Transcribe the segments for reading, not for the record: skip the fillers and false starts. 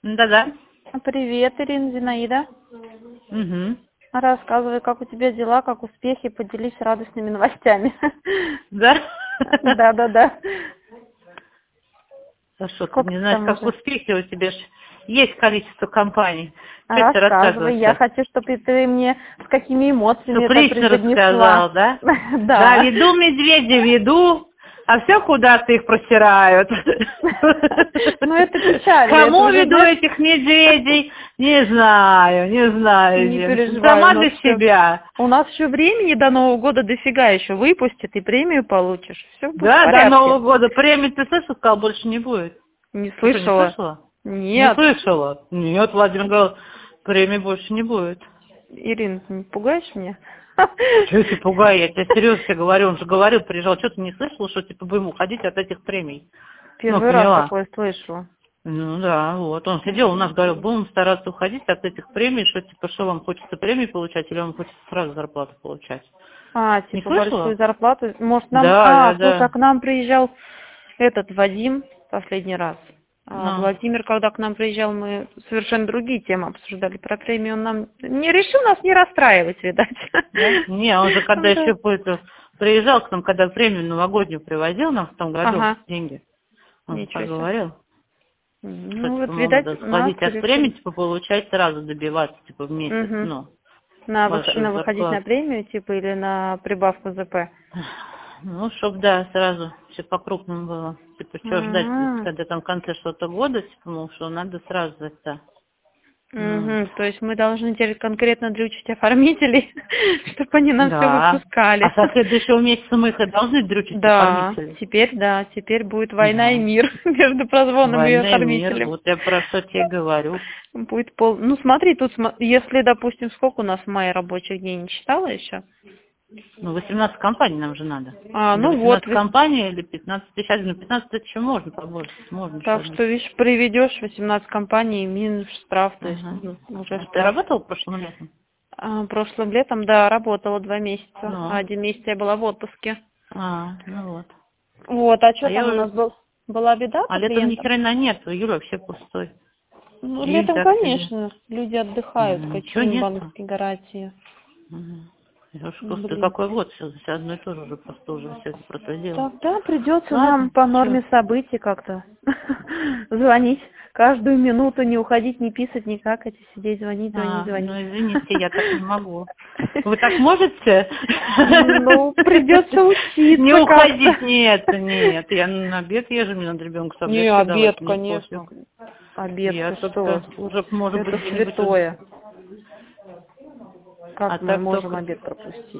Да-да. Привет, Ирина, Зинаида. Угу. Рассказывай, как у тебя дела, как успехи, поделись радостными новостями. Да? Да. А что, ты Сколько не ты знаешь, там как уже? успехи у тебя ж есть количество компаний. Что тебе Рассказывай. Я рассказывать-то? хочу, чтобы ты мне с какими эмоциями Чтоб это лично преподнесла. рассказал, да? Да, Да. веду медведя, веду, а все куда-то их просирают. Ну, это печально. Это Кому уже, веду знаешь, этих медведей? Не знаю, не Дим. переживай, у Сама нас для еще... себя. У нас еще времени до Нового года дофига еще выпустят, и премию получишь. Все будет в Да, до Нового порядке. года премии ты слышал, сказал, больше не будет. Не Ты что, не слышала? слышала? Не Нет. слышала? Нет, Владимир говорил, премии больше не будет. Ирин, ты не пугаешь меня? Чего ты пугай, я тебе серьезно говорю, он же говорил, приезжал, что ты не слышала, что типа будем уходить от этих премий? Ну, Первый раз поняла. такое слышу. Ну да, вот. Он сидел у нас, говорил, будем стараться уходить от этих премий, что типа, что вам хочется премии получать, или вам хочется сразу зарплату получать. Не Типа большую слышала? зарплату. Может, нам... Слушай, Да. к нам приезжал этот Вадим последний раз. Ну, Владимир, когда к нам приезжал, мы совершенно другие темы обсуждали про премию. Он нам не решил нас не расстраивать, видать. да? Не, он же когда Да. еще приезжал к нам, когда премию новогоднюю привозил нам в том году Ага, деньги, он же ничего так себе. говорил. Что, Ну, типа, вот, мол, видать, надо нас сходить от премии, решили. типа, получать сразу, добиваться, типа, в месяц, Угу. ну, На большую выходить на зарплату. премию, типа, или на прибавку ЗП? Ну, чтоб, да, сразу все по-крупному было. Типа, что ждать, Ага. когда там в конце что-то года, типа, мол, что надо сразу это. Ну, То есть мы должны теперь конкретно дрючить оформителей, чтобы они нам все да. А выпускали. со следующего месяца мы их и должны дрючить Да, оформители. теперь будет война и Да. мир между прозвоном и Война и мир, оформителем. вот я про что тебе говорю. Будет Ну смотри, тут, если, допустим, сколько у нас в мае рабочих дней, не считала еще? Ну, 18 компаний нам же надо. Или Ну вот, 18 компаний, или 15 тысяч. Ну, 15 тысяч еще можно побольше, можно так еще. что, видишь, приведешь 18 компаний, минус штраф, то есть Ага. уже А ты штраф. работал прошлым летом? Прошлым летом, да, работала 2 месяца, а Ну. 1 месяц я была в отпуске. Ну вот. Вот, а что А я там у уже... нас была беда А по летом ни клиентам? хрена нет, июль вообще пустой. Ну, Июнь летом, так себе. конечно, люди отдыхают, Ничего какие им нету. банковские гарантии. Я уж просто Блин. какой год, все одно и то же уже просто уже все это просто дело. Тогда придется нам Ладно, по что? норме событий как-то звонить каждую минуту, не уходить, не писать никак, сидеть, звонить. Ну извините, я так не могу. Вы так можете? Ну, придется Не учиться уходить, как-то. нет. Я на обед езжу, мне надо ребенку Не, таблетки давать, обед, мне конечно. пофиг. Обед, Я ты что? только уже, может быть, Это где-нибудь уже... святое. А Как мы так можем только... обед пропустить?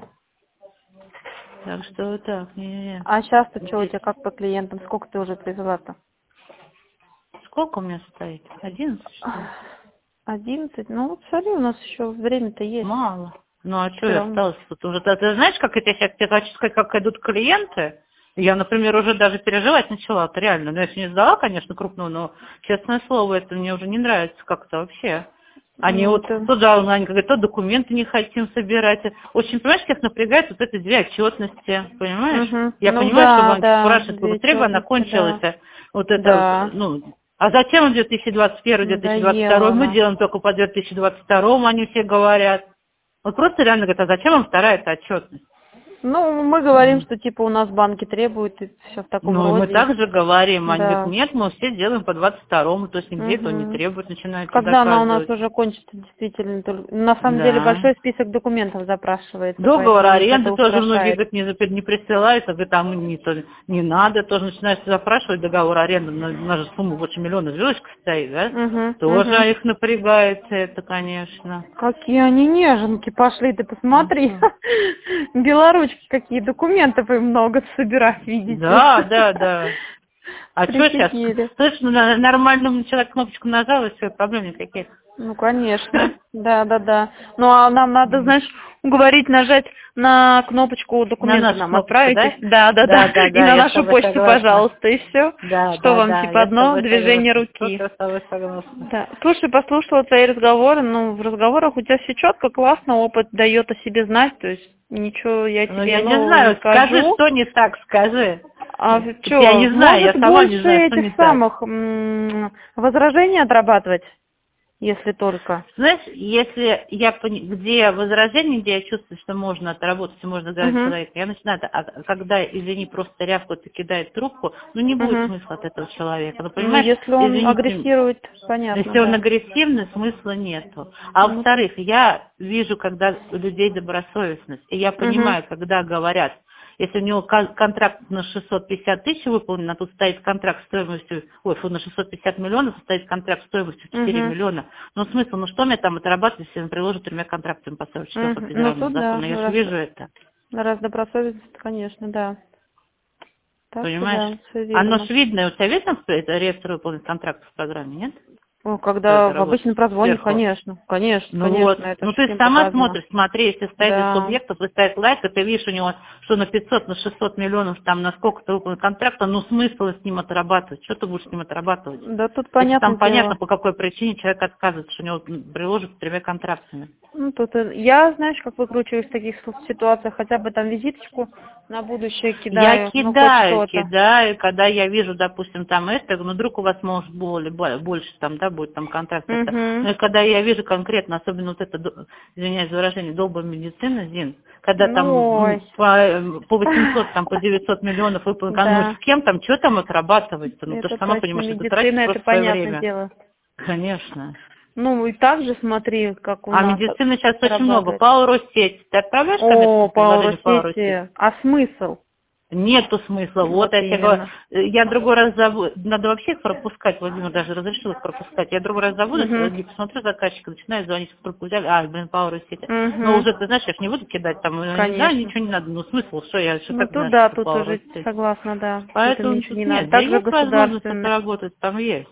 Так что вот так, не. А сейчас-то что у Здесь. тебя, как по клиентам? Сколько ты уже привела-то? Сколько у меня стоит? 11, что ли? 11? Ну, вот смотри, у нас еще время-то есть. Мало. Ну а что Все я равно. осталось тут уже? Ты знаешь, как это сейчас тебе хочу сказать, как идут клиенты? Я, например, уже даже переживать начала, это реально. Ну, я еще не сдала, конечно, крупную, но, честное слово, это мне уже не нравится как-то вообще. Они Ну, вот это... то жалуются, говорят, то документы не хотим собирать. Очень, понимаешь, всех напрягает вот эти две отчетности, понимаешь? Я Ну понимаю, что да, банки да, спрашивают, две побыстрее бы она четности, кончилась. да. Вот это, Да, ну, а зачем 2021-2022? надоело Мы она. делаем только по 2022, они все говорят. Вот просто реально говорят, а зачем вам вторая эта отчетность? Ну, мы говорим, что типа у нас банки требуют, и все в таком Ну, и мы роде. также говорим, они говорят, Да. нет, мы все делаем по 22-му, то есть нигде этого не Мгм. требуют, начинают Когда она у нас доказывать. уже кончится, действительно, на самом деле Да. большой список документов запрашивается, Договор поэтому их это аренды тоже многие, устрашает. говорят, не присылают, а говорят, там не надо, тоже начинают запрашивать договор аренды, на же сумму больше миллиона, звездочка стоит, да? Тоже их напрягает это, конечно. Какие они неженки пошли, ты посмотри. Ага. Белоручки какие, документов им много собирать, видите. Да. А что сейчас? Прифигели. Слышь, нормальному человеку кнопочку нажал, и все, проблем никаких. Ну, конечно. Да. Ну, а нам надо, знаешь, уговорить нажать на кнопочку На документы нашу нам кнопочку, отправить. да? Да. И Да, на я с нашу тобой почту, согласна. пожалуйста, и все. Да, Что вам, типа, я с одно тобой движение согласна. руки. Только с тобой согласна. Да. Слушай, послушала твои разговоры. Ну, в разговорах у тебя все четко, классно, опыт дает о себе знать. То есть ничего я Ну, тебе я не нового не знаю, скажи, скажу. что не так, скажи. А Тут что, я не знаю, я может сама не больше знаю, что не этих так. самых возражений отрабатывать, если только? Знаешь, если где возражение, где я чувствую, что можно отработать, и можно говорить Угу. человека, я начинаю, когда, извини, просто рявкает и кидает трубку, ну не будет Угу. смысла от этого человека. Ну, Ну, понимаешь, если он извините, агрессирует, понятно, если он да. агрессивный, смысла нету. А Ну, во-вторых, я вижу, когда у людей добросовестность, и я угу. понимаю, когда говорят, если у него контракт на 650 тысяч выполнен, а тут стоит контракт стоимостью, на 650 миллионов, стоит контракт стоимостью 4 Угу. миллиона. Ну, смысл, ну что мне там отрабатывать, если он приложит 3 контрактами по 44 по Угу. Ну, федеральному тут да, закону? Я же вижу это, раз добросовестность, конечно, да. Так что понимаешь? да, все Оно верно. ж видно, у тебя видно, что это реестр выполненных контрактов в программе, нет? О, Кто когда это в работает? обычном прозвоне, Сверху. конечно, конечно, Ну вот, конечно, это ну же ты всем сама показано. смотришь, смотри, если стоит из Да. субъектов, и стоит лайк, и ты видишь у него, что на 500, на 600 миллионов, там, на сколько-то выполнен контракта, ну смысл с ним отрабатывать, что ты будешь с ним отрабатывать? Да тут Если понятное там понятно, дело. по какой причине человек отказывается, что у него приложат 3 контрактами. Ну, тут я, знаешь, как выкручиваюсь в таких ситуациях, хотя бы там визиточку на будущее Я кидаю, ну, хоть что-то. кидаю, когда я вижу, допустим, там это, я говорю, ну, вдруг у вас может больше там, да, будет там контракт. Это. Угу. Но и когда я вижу конкретно, особенно вот это, извиняюсь за выражение, долбая медицина, Зин, когда Ну, там ой. по 800, там, по 900 миллионов выполнено, ну, Да, с кем там, что там отрабатывать-то? Ну, ты же это сама точно. понимаешь, что ты тратишь Медицина, это просто свое понятное время. дело. Конечно. Ну, и так же смотри, как у А нас медицины сейчас очень много. работает. По Россети. Ты отправляешь О, коммерческое по предложение по Россети? Россети. А смысл? Нету смысла. Вот Вот я тебе говорю, именно. я другой раз забуду, надо вообще их пропускать, Владимир даже разрешил их пропускать. Я другой раз забуду, Угу. не посмотрю заказчика, начинаю звонить, в трубку взяли, Power City. Но Угу. уже, ты знаешь, я ж не буду кидать там, не знаю, Конечно. ничего не надо, ну смысл, что я еще Ну, как тут знаю, да, что тут Power уже City. согласна, да. Тут им Поэтому ничего не тут надо. нет, да Также есть возможность государственный. отработать, там есть.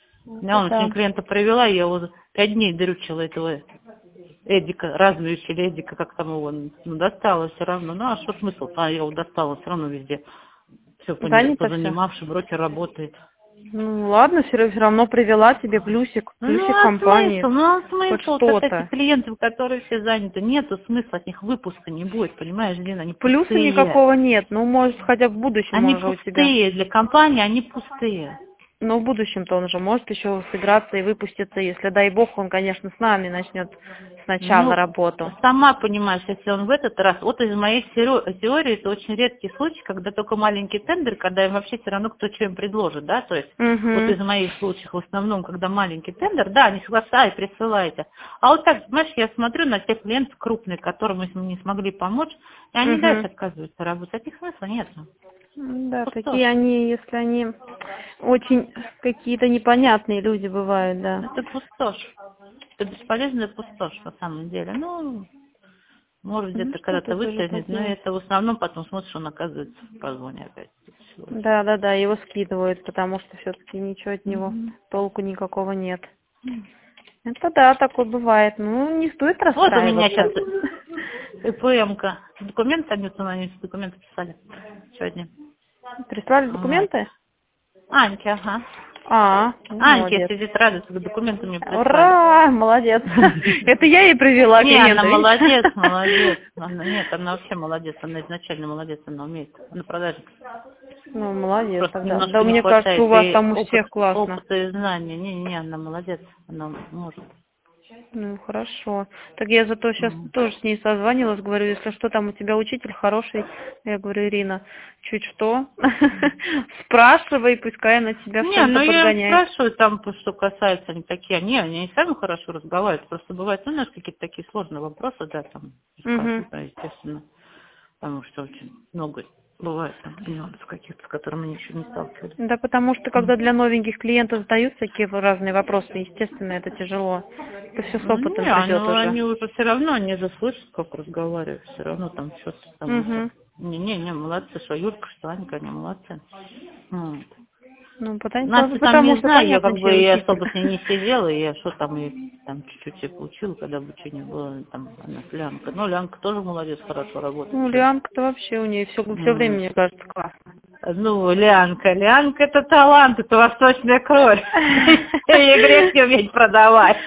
Я Это вон да. сегодня клиента провела, я его 5 дней дрючила этого Эдика, размещили Эдика, как там его, ну, достала все равно. Ну, а что смысл? А я его достала все равно везде. Все Занято все. позанимавший, брокер работает. Ну ладно, все равно привела тебе плюсик, Ну, плюсик а компании. Хоть смысл? Вот эти что-то. клиенты, которые все заняты, нету смысла, от них выпуска не будет, понимаешь, Дина, они Плюса пустые. никакого нет. Ну, может, хотя бы в будущем Они он уже у тебя. пустые, для компании они пустые. Но в будущем-то он же может еще сыграться и выпуститься, если, дай бог, он, конечно, с нами начнет сначала Ну, работу. сама понимаешь, если он в этот раз, вот из моей теории, это очень редкий случай, когда только маленький тендер, когда им вообще все равно кто что им предложит, да, то есть вот из Угу. моих случаев в основном, когда маленький тендер, да, они согласаются, присылайте. А вот так, знаешь, я смотрю на тех клиентов крупных, которым мы не смогли помочь, и они дальше Угу. отказываются работать, от них смысла нет. Да, Пустошь. такие они, если они очень какие-то непонятные люди бывают, да. Это пустошь. Это бесполезная пустошь на самом деле. Ну, может Ну, где-то что когда-то тут уже выстрелить, но поделать? это в основном потом смотришь, он оказывается в прозвоне опять. Да, да, да, его скидывают, потому что все-таки ничего от него Мгм. толку никакого нет. Это да, такое бывает. Ну, не стоит Вот у меня расстраиваться. сейчас ИПМ-ка. Документы, они документы писали сегодня. Прислали Вот. документы? Аньке, ага. Ну, Аньке молодец. сидит радуется, документы мне прислали. Ура, молодец. Это я ей привела Не, она клиента, видишь? молодец, молодец. Нет, она вообще молодец, она изначально молодец, она умеет. На продаже. Ну, молодец Просто тогда. немножко Да, не мне кажется, хватает у вас и там у всех классно. опыта и знания. Не, она молодец, она может. Ну, хорошо. Так я зато сейчас Мгм. тоже с ней созванивалась, говорю, если что, там у тебя учитель хороший. Я говорю, Ирина, чуть что, спрашивай, пускай она тебя в Не, чем-то ну я им подгоняет. спрашиваю там, что касается, они такие, они сами хорошо разговаривают, просто бывают, ну, знаешь, какие-то такие сложные вопросы, да, там, Угу. да, естественно, потому что очень много бывает там нюансов каких-то, с которыми мы еще не сталкивались. Да, потому что когда для новеньких клиентов задают такие разные вопросы, естественно, это тяжело. Это все с опытом Не, придет уже. они уже все равно, они же слышат, как разговаривают, все равно там что-то там это. Угу. Не, молодцы, что Юлька, что Анька, они молодцы. Вот. Ну, Настя там потому не что знаю, я понятно, как бы чей и учитель. особо с ней не сидела, и я что там и там чуть-чуть и получила, когда обучение было, там она Лянка. Ну, Лянка тоже молодец, хорошо работает. Ну, Лианка-то вообще у нее все время, Вот. мне кажется, классно. Ну, Лянка это талант, это восточная кровь. И грех не уметь продавать.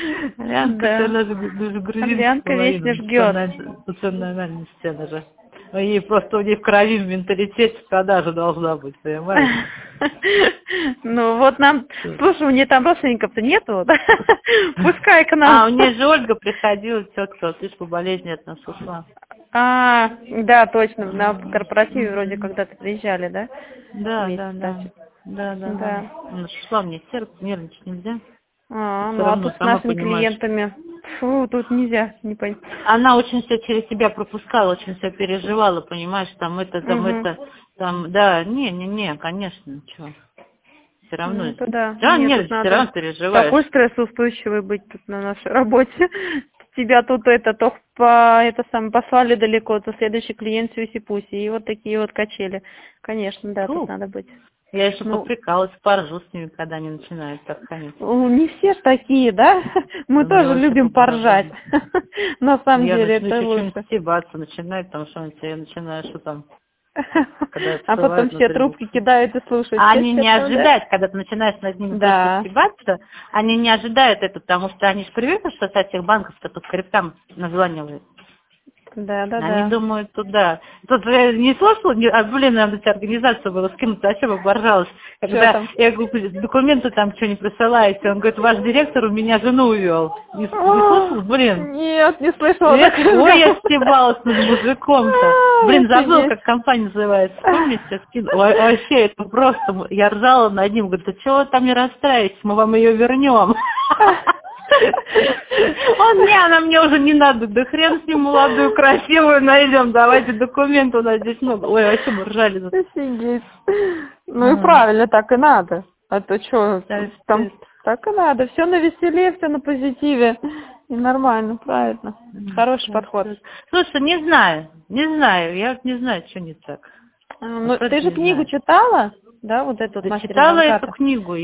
Лянка, Да. это даже грузинская Лианка половина, вечно жгет. национальности, она же. Ей просто у нее в крови, в менталитете продажа должна быть, понимаешь? Ну вот нам, слушай, у нее там родственников-то нету, пускай к нам. А, у нее же Ольга приходила, тетка, вот видишь, по болезни от нас ушла. Да, точно, на корпоративе вроде когда-то приезжали, да? Да. Вместе, Да. да. Она шла мне сердце, нервничать нельзя. Ну а тут с нашими клиентами, тут нельзя, не понять. Она очень все через себя пропускала, очень все переживала, понимаешь, там, да, не, конечно, ничего. Все равно, Это да. да, Нет, нет, тут все равно надо переживаешь. такой стрессоустойчивый быть тут на нашей работе. Тебя тут послали далеко, то следующий клиент сюси-пуси. И вот такие вот качели. Конечно, да, тут надо быть. Я еще поприкалась, поржу с ними, когда они начинают так ходить. Не все ж такие, да? Мы тоже любим поржать. На самом деле это лучше. Я начну стебаться, начинать там что-нибудь, я начинаю, что там. А потом все трубки кидают и слушают. Они не ожидают, когда ты начинаешь над ними стебаться, они не ожидают это, потому что они же привыкли, что со всех банков-то по скриптам названивают. Да. Они думают туда. Тут я не слышала, надо организация была, с кем-то вообще оборжалась. Когда я говорю, документы там что не присылаете, он говорит, ваш директор у меня жену увел. Не слышал, блин? Нет, не слышала. Ой, я стебалась над мужиком-то. Забыла, как компания называется. Помните? Вообще, это просто, я ржала над ним, говорит, а чего вы там не расстраиваетесь, мы вам ее вернем. Она мне уже не надо, да хрен с ним, молодую, красивую найдем, давайте документы, у нас здесь много. Ой, вообще мы ржали. Офигеть. Ну и правильно, так и надо. А то что, там так и надо. Все на веселе, все на позитиве. И нормально, правильно. Хороший подход. Слушай, не знаю, я не знаю, что не так. Ну, ты же книгу читала? Да, вот эту вот читала эту книгу.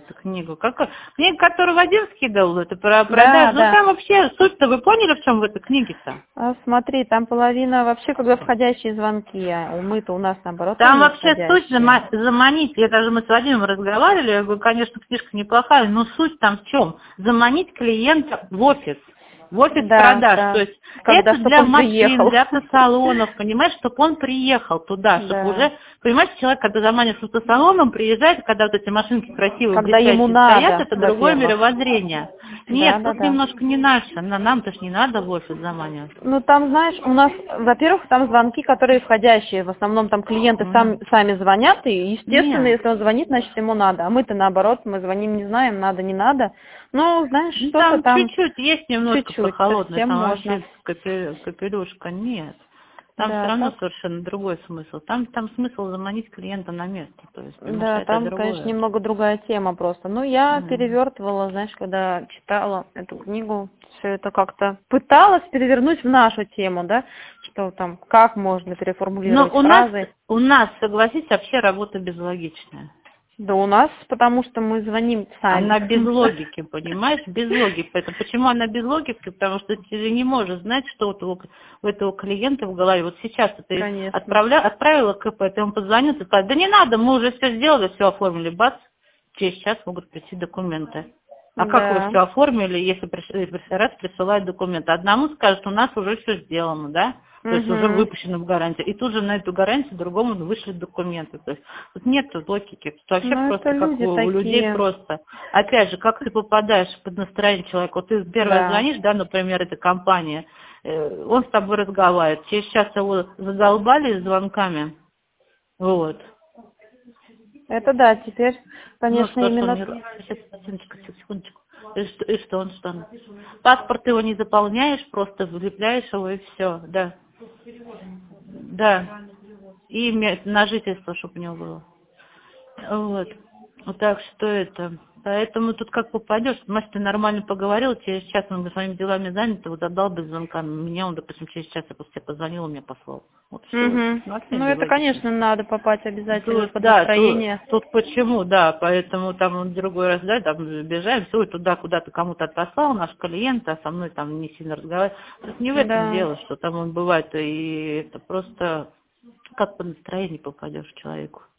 Книга, которую Вадим скидывал, это про продажу. Да. Ну там вообще суть-то вы поняли, в чем в этой книге-то? Смотри, там половина вообще, когда входящие звонки, а мы-то у нас наоборот. Там вообще суть заманить. Мы с Вадимом разговаривали, я говорю, конечно, книжка неплохая, но суть там в чем? Заманить клиента в офис. В офис продаж. То есть это для машин, для автосалонов, понимаешь, чтобы он приехал туда, чтобы уже, понимаешь, человек, когда заманишь автосалоном, приезжает, когда вот эти машинки красивые, когда ему стоят, это другое мировоззрение. Нет, тут немножко не наше, нам-то ж не надо в офис заманивать. Ну там, знаешь, у нас, во-первых, там звонки, которые входящие, в основном там клиенты сами звонят, и, естественно, если он звонит, значит, ему надо. А мы-то наоборот, мы звоним, не знаем, надо, не надо. Ну, знаешь, что-то там... чуть-чуть есть немножко прохолодное, там можно. вообще капелюшка, нет. Там все равно совершенно другой смысл. Там смысл заманить клиента на место. То есть, там, конечно, немного другая тема просто. Ну, я перевертывала, знаешь, когда читала эту книгу, все это как-то пыталась перевернуть в нашу тему, да, что там, как можно переформулировать фразы. У нас, согласись, вообще работа безлогичная. Да у нас, потому что мы звоним сами. Она без логики, понимаешь, без логики. Почему она без логики? Потому что ты не можешь знать, что у этого клиента в голове. Вот сейчас ты отправила КП, ты ему позвонил, ты сказал, да не надо, мы уже все сделали, все оформили, бац, через час могут прийти документы. А как вы все оформили, если раз присылают документы? Одному скажут, у нас уже все сделано, да? То есть уже выпущено в гарантию. И тут же на эту гарантию другому вышлют документы. То есть тут нет логики. Тут вообще просто как у людей просто. Опять же, как ты попадаешь под настроение человека. Вот ты первый звонишь, да, например, эта компания, он с тобой разговаривает. Через час его задолбали звонками. Вот. Это да, теперь, конечно, именно... Секундочку. И что он что? Паспорт его не заполняешь, просто влепляешь его и все, да. Да. И имя на жительство, чтобы у него было. Вот так что это. Поэтому тут как попадешь, может, ты нормально поговорил, через час он своими делами занят, вот отдал без звонка. Меня он, допустим, через час я после позвонил, он меня послал. Вот все. Ну, это, конечно, надо попасть обязательно под настроение. Тут почему, да, поэтому там другой раз, да, там бежаем, все, туда куда-то кому-то отослал, наш клиент, а со мной там не сильно разговаривает. Тут не в этом дело, что там он бывает, и это просто как по настроению попадешь к человеку.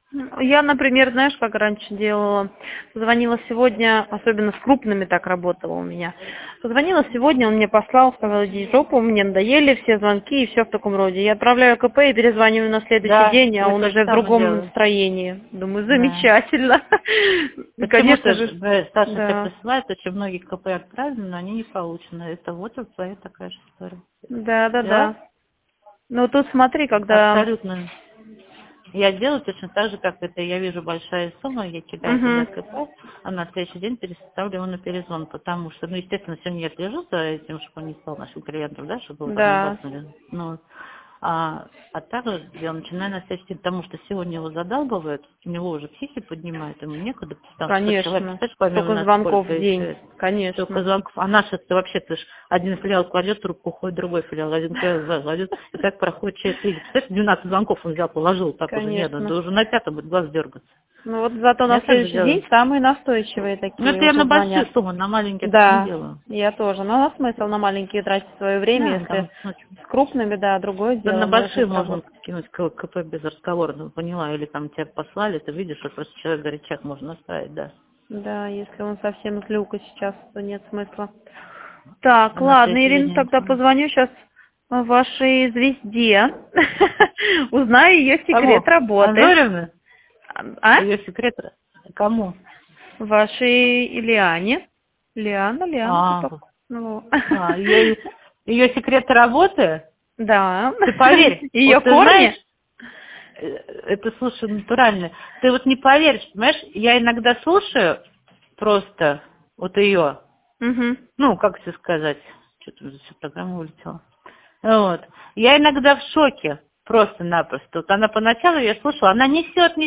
Я, например, знаешь, как раньше делала? Звонила сегодня, особенно с крупными так работала у меня. Позвонила сегодня, он мне послал, сказал, иди в жопу, мне надоели все звонки и все в таком роде. Я отправляю КП и перезваниваю на следующий Да, день, а я он то же уже в самое другом делаю. настроении. Думаю, Да. замечательно. Конечно Почему-то же, Саша тебе да. присылает, очень многие КП отправлены, но они не получены. Это вот твоя такая же история. Да, да, Да? да. Ну тут смотри, когда... Абсолютно. Я делаю точно так же, как это. Я вижу большая сумма, я кидаю туда Мгм. КП, а на следующий день переставлю его на перезвон, потому что, ну, естественно, сегодня я слежу за этим, чтобы он не стал нашим клиентом, да, чтобы его там не Да. бахнули. Ну, а также я начинаю на следующий день, потому что сегодня его задалбывают, у него уже психи поднимает, ему некуда, там 100 человек, Конечно. представляешь, помимо Столько нас звонков сколько в день. еще, столько Конечно. звонков, а наши-то вообще, ты ж один филиал кладет трубку, уходит другой филиал, один филиал кладет, и так проходит часть видео. Представляешь, 12 звонков он взял, положил так уже, нет, да Конечно. уже на пятом будет глаз дергаться. Ну вот зато на Я так же следующий делаю. день самые настойчивые Ну, такие это я на уже большие звонят. суммы, на маленькие так не Да, делаю. я тоже. Но смысл на маленькие тратить свое время, Да, если там, ночью. с крупными, да, другое Да на дело, можно большие можно сработать. кинуть КП без разговора, ну, поняла, или там тебя послали, ты видишь, что просто человек горячак можно оставить, да. Да, если он совсем злюка сейчас, то нет смысла. Так, А на ладно, следующий Ирина, день тогда позвоню сейчас вашей звезде. Узнаю ее кому? секрет работы. Анжоревна? А? Ее секрет кому? Вашей Лиане. Лиана, А, кто так? Ну. ее секрет работы? Да. Ты поверь, Ее вот ты знаешь, корни? это, слушай, натурально. Ты вот не поверишь, понимаешь, я иногда слушаю просто вот ее, Угу. ну, как тебе сказать, что-то уже вся программа вылетела. Вот. Я иногда в шоке, просто-напросто. Вот она поначалу, я слушала, она несет,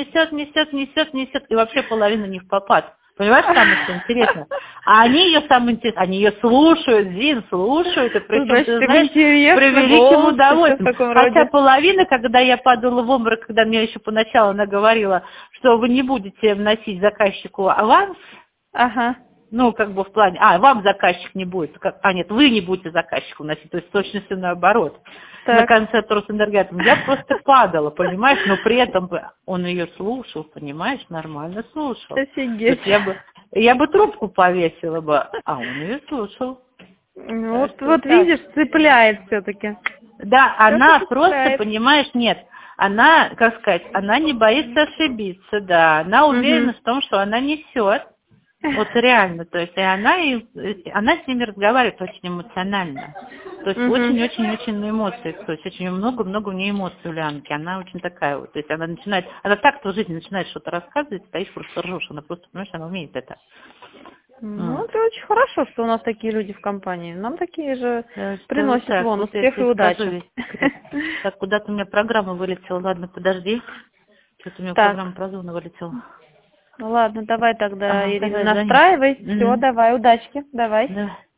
и вообще половина не в попад. Понимаешь, самое что интересно? А они ее самое интересное, они ее слушают, Зин, слушают, и причем, Значит, ты им знаешь, с интересно, превеликим голос и все в удовольствием. таком Хотя роде. половина, когда я падала в обморок, когда мне еще поначалу она говорила, что вы не будете вносить заказчику аванс, Ага. ну, как бы в плане, вам заказчик не будет, нет, вы не будете заказчику носить, то есть точно все наоборот. На Так. конце Тросэнергетом я просто падала, понимаешь, но при этом он ее слушал, понимаешь, нормально слушал. То Офигеть. есть я бы трубку повесила бы, а он ее слушал. Ну, Так вот, что вот вот так. видишь, цепляет все-таки. Да, она Все-таки просто, цепляет. понимаешь, нет, она, как сказать, она не боится ошибиться, да, она уверена Угу. в том, что она несет. Вот реально, то есть она с ними разговаривает очень эмоционально. То есть Угу. очень-очень-очень на эмоциях. То есть очень много-много у нее эмоций у Лянки. Она очень такая вот. То есть она так-то в жизни начинает что-то рассказывать, стоишь, просто ржешь. Она просто, понимаешь, она умеет это. Ну, Вот. это очень хорошо, что у нас такие люди в компании. Нам такие же Так что вот приносят так, вон вот я успех и тебе скажу удачу. весь секрет. Так, куда-то у меня программа вылетела. Ладно, подожди. Что-то у меня Так, программа про Zoom вылетела. ну ладно, давай тогда, Ага, Ирина, давай, звони. настраивай. Все, Угу. давай, удачки, давай. Да.